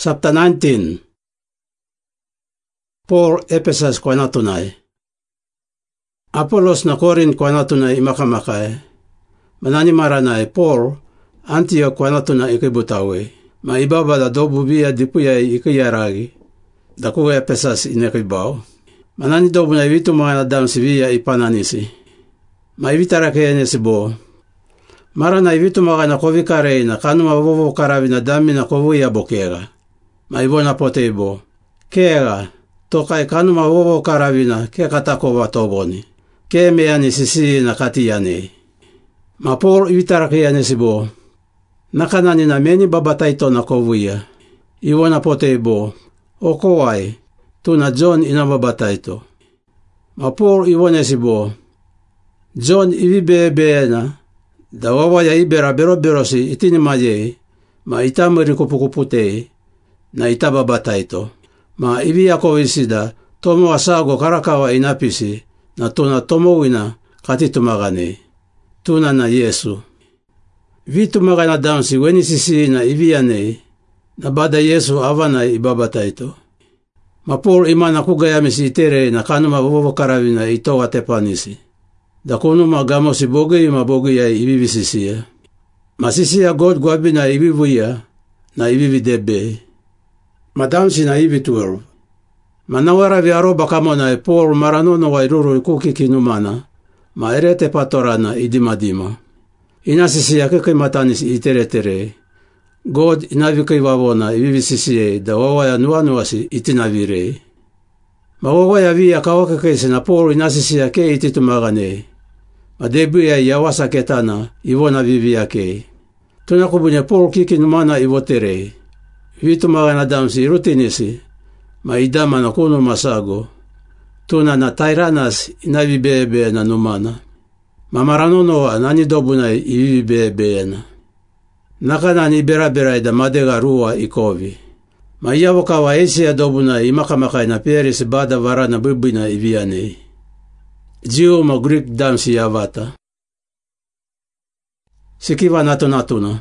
Chapter 19. Paul Ephesus kwa natunay. Apollos na Corinth kwa natunay imakamakay. Manani maranay Paul Antioch kwa natunay ikibutawe. Maibaba da dobu biya dipuya ikiyaragi. Dakuga Ephesus inekibaw. Manani dobu na ibitu mga nadam si biya ipananisi. Maibitara kaya niya si bo. Mara na ibitu mga nakovikare na kanu mabobo karabi na dami na kovuya bokega. Maibona potebo. Kega, tokai kanu mabobo karavina, ke katako watoboni. Ke meani sisi na katiyane. Ma Paul ivitaraki sibo. Nakanani na meni babataito na kovuya. Iwona potebo. Okowai, tu na John ina babataito. Ma Paul iwone sibo. John ivibebeena. Dawawaya ibera beroberosi itini maye. Ma itamuri kupukupute. Na itababataito. Ma ibi yako isida, tomo asago karakawa inapisi, na tuna tomo wina katitumagane. Tuna na Yesu. Vitumagana dansi weni sisi na ibiane, na bada Yesu avana ibabataito. Ma Paul imana kugayamisi itere na kanuma bobo karavina itowa tepanisi. Da kunu magamo si bogi mabogi ya ibibisisia. Masisia God gwabina ibibuya na ibibidebe. Madamsi na ibi 12. Manawara viaro bakamona Paul maranono wa iruru ikuki kinumana. Ma erete patorana idimadima. Inasisi yake matanis iteretere. God inaviki wawona ibibisisie da wawaya nuanuasi itinavire. Ma wawaya via kawake kese na Paul inasisi yake ititumagane. Ma debu ya yawasa ketana iwona vivi yake. Tunakubunye Paul kikinumana iwotere. Vitu magana damsi rutinisi, maidama na kuno masago, tuna na tairanas inavibebe na numana. Mamaranono wa nani dobu na ibibebe na. Nakana ni berabera ida madega ruwa ikovi. Maiyawoka wa esi ya dobu na imakamakay na peris bada varana bubina ibiane. Jiu ma Greek damsi yavata. Sikiva natuna.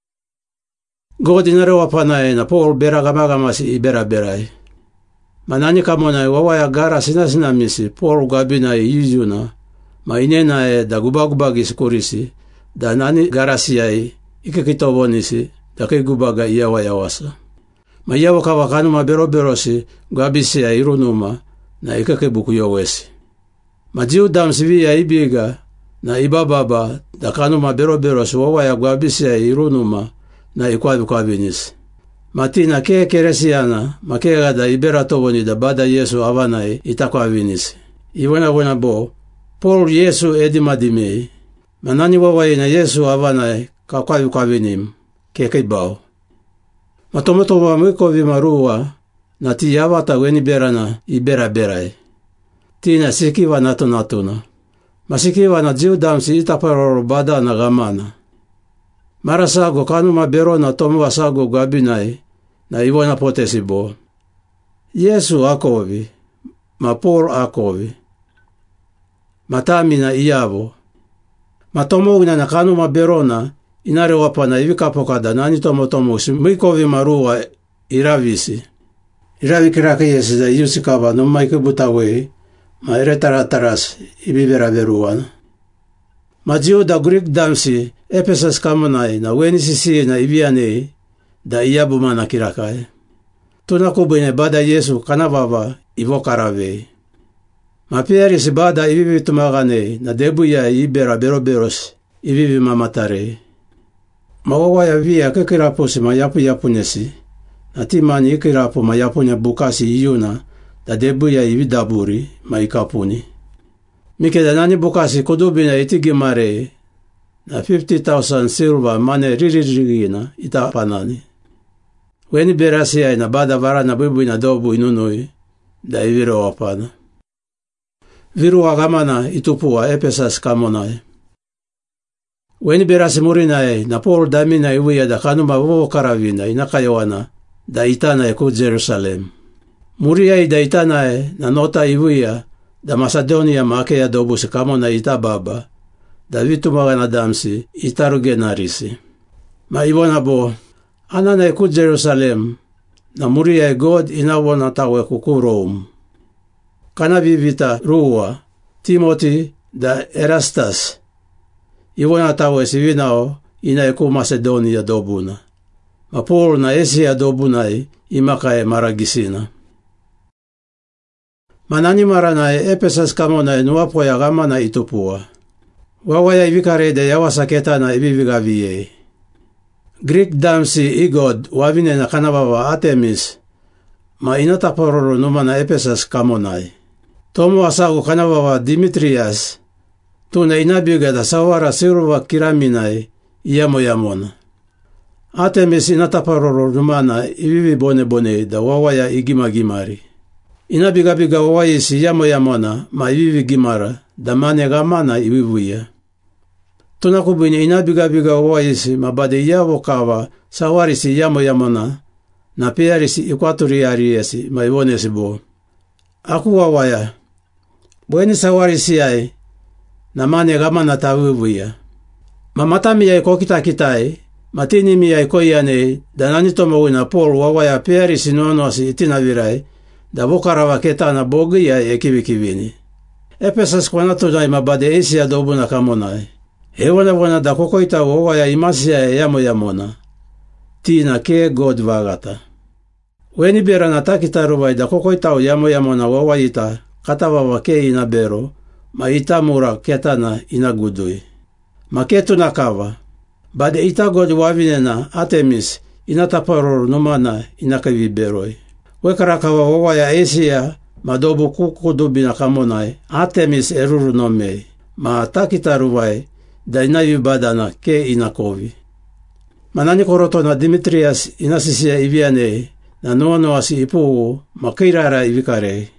God inarewa panae na Paul beragagamasi iberaberai. Manani kamona wawaya gara sinasinamisi Paul gabina yujuna. Ma inena da gubagubagi sikurisi. Da nani garasiai ikikitobonisi da kigubaga iyawayawasa. Ma iyawoka wakanu maberoberosi gabisia irunuma na ikakibuku yowesi. Ma jiu damsivi ya ibiga na ibababa da kanu maberoberosi wawaya gabisia irunuma na ikwavinis. Matina ke keresiana, makega da ibera toboni da bada Yesu avanae itakwavinis. Iwana wana bo, Paul Yesu edimadimei. Manani wawae na Yesu avanae kakwavinim, kekibao. Matomoto wa mwiko vimarua, na ti yavata weni berana ibera berai. Tina sikiwa natuna. Masikiwa na jiu damsi itaparoro bada na gamana. Marasago kanu mabero na tomu wasago gabinai na iwana potesibo. Yesu akovi, ma Paul akovi. Matami na iyavo. Matomo wina na kanu mabero na inare wapana ivikapokada nani tomo mwikovi marua iravisi. Iravikirake yesi da yusikava no maikibutawe ma iretarataras ibiberaveruana. Majiu da Greek damsi Ephesus kamonai na weni sisi na ibiane da iyabuma na kirakae. Tunakubine bada Yesu kanavava ivokarave. Mapieri si bada ibibi tumagane na debuya ibera beroberos ibibi mamatare. Mawawaya via kekiraposi mayapu yapunesi. Na timani ikirapo mayapunya bukasi iyuna da debuya ibidaburi maikapuni. Mikeda nani bukasi kudubina itigimare na 50,000 silver mane riririgina ita panani. Weni berasia ina bada varana bubu ina dobu inunui da iviro wapana. Viru wagamana itupua Ephesus kamonae. Weni berasi murinae na Paul damina iwia da kanuma vovo karavina inakayawana da itanae ku Jerusalem. Muriai da itanae na nota iwia da Macedonia makea dobu si kamona itababa. Da vitu magana damsi itarugenarisi. Ma iwana bo, anana ku Jerusalem, na muria God inawona tawe kuku Rome. Kana vivita rua, Timothy da Erastas, iwona tawe si vinao ina ku Macedonia dobuna. Ma Paul na Asia dobunai imakae maragisina. Manani maranae Epesas kamona nuapoya gamana itupua. Wawaya ivikare de yawasaketa na ibivigavie. Greek damsi igod wavine na kanababa Artemis, ma inatapororo numana Epesas kamonai. Tomo asagu kanababa Dimitrias, tuna inabiga da sawara siruva kiraminai iyamo yamona. Artemis inatapororo numana ibivi bone da wawaya igimagimari. Inabigabiga wawayisi yamo yamona ma ibivi gimara da mane gamana ibivuya. Tunakubini inabigabiga wawayisi mabade yawo kawa sawarisi yamo yamona na pearisi ikwatoriariesi ma iwonesi bo. Aku wawaya, bweni sawarisi ai na mane gamana tawivuya. Mamatami ya ikokita kitai, matini mi ya ikoyane da nanitomo wina Paul wawaya pearisi nonosi itina virai da bukarawa keta na bogi ya ekibikibini. Epesas kwanatujai mabade Asia dobuna kamonai. Hewana da kokoita wawaya imasia yamo yamona. Tina ke God vagata. Weni bera na takitaruwai da kokoita yamo yamona wawayita katawawa ke inabero ma itamura ketana inagudui. Maketu nakawa. Bade ita God wavinena Artemis inataparor numana inakaviberoi. Wekarakawa wawaya Asia madobu kukudubina kamonai Artemis eruru nomei. Ma takitaruwai da inayubadana ke inakovi. Manani koroto na Dimitrias inasisia iviane na noanoasi ipugu makirara ivikare.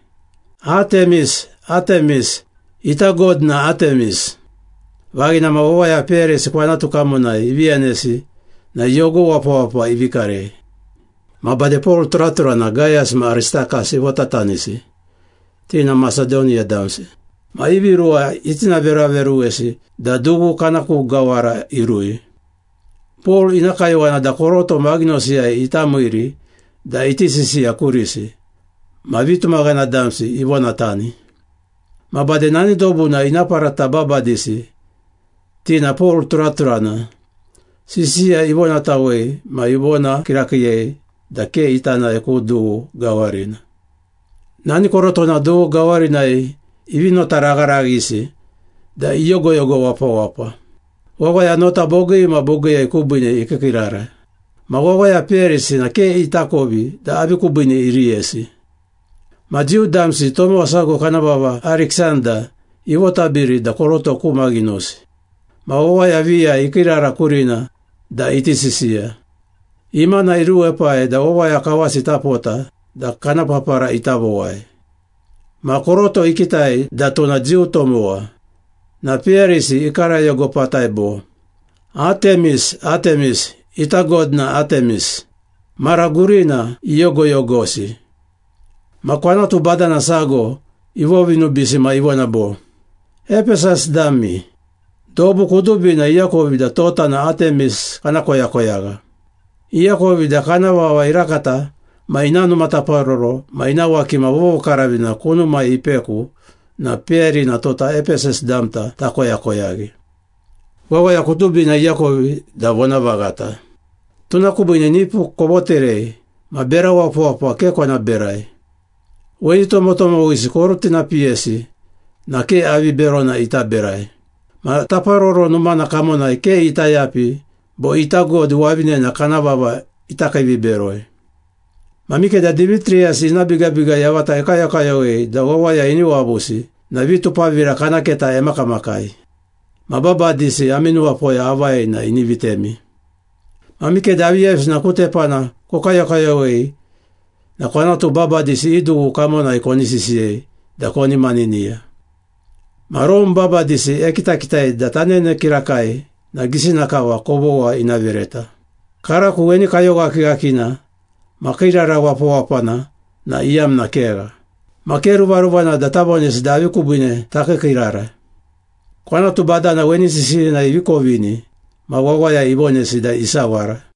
Artemis, ita God na Artemis. Vagina mawawaya peres kwanatu kamonai ivianesi na yogo wapa ivikare. Mabade Paul tratura na Gaius ma Aristarchus ivotatanisi. Tina Macedonia damsi. Ma ivirua itina veraveruesi da dugu kanaku gawara irui. Paul inakaiwana da koroto magnosia itamuiri da itisisia kurisi. Ma vitu magana damsi iwonatani. Ma bade nani dobuna inaparata babadisi. Tina Paul traturana. Sisia iwonatawe ma iwona kirakiye da ke itana eku dugu gawarina. Nani koroto na dugu gawarinai ivino taragaragisi da iyogo wapa. Wawaya nota bogi ma bogi ya ikubine ikikirara. Ma wawaya perisi na ke itakobi da abikubine iriesi. Ma jiu damsi tomo wasago kanababa Alexander iwotabiri da koroto kumaginosi. Ma wawaya via ikirara kurina da itisisia. Imana iruepae da wawaya kawasi tapota da kanapapara itawawai. Ma koroto ikitai da tona jiu tomoa. Na pierisi ikara yogo pataibo. Artemis, ita God na Artemis. Maragurina yogosi. Makwana tu bada na sago, iwovinu bisi ma iwanabo. Epesas dami. Dobu kudubi na Iakovi da tota na Artemis kanakoyaga. Iakovi da kanawawa irakata, ma inanu mataparoro, ma inawaki mawovo karavina kunu ma ipeku, na peri na tota Epesas damta takoyagi. Wawaya kutubi na Iakovi da vona vagata. Tunakubine nipu koboterei, ma bera wapo kekwa na berai. Weni tomotomo wisi koruti na piesi, na ke avi berona ita berai. Ma taparoro numana kamona ke ita yapi, bo ita God wavine na kanababa itakavi beroi. Mamike da Dimitrias inabigabiga yawata ekayakayawe da wawaya iniwabusi na vitu pavira kanaketa emakamakai. Mababa disi aminu wapoya awai na inivitemi. Mamike da avievs na kutepana kokayakayawe na kwanatu baba disi idu kamona ikonisisiye da koni maninia. Marom baba disi ekitakitai da tanene kirakai na gisinakawa kobowa inavireta. Karaku weni kayogakigakina makirara wapana na iyam na kera. Makeru varuvana da tabonis da avikubine takekirara. Kwanatu bada na weni sisiri na ivikovini ma wawaya ibonesi da isawara.